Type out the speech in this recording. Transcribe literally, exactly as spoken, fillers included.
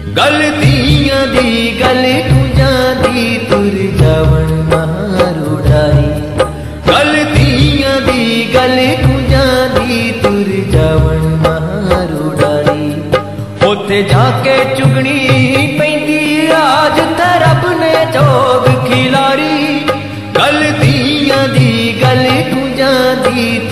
गलतियां दी गल कुंजा दी तुर जावण मारुड़ाई। गलतियां दी गल कुंजा दी तुर जावण मारुड़ाई। उत्थे जाके चुगनी पैंदी आज ते रब ने जोग खिलारी। गलतियां दी गल कुंजा दी